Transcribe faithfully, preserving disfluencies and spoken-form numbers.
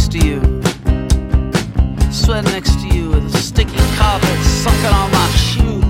next to you. Sweat next to you with a sticky carpet sucking on my shoes.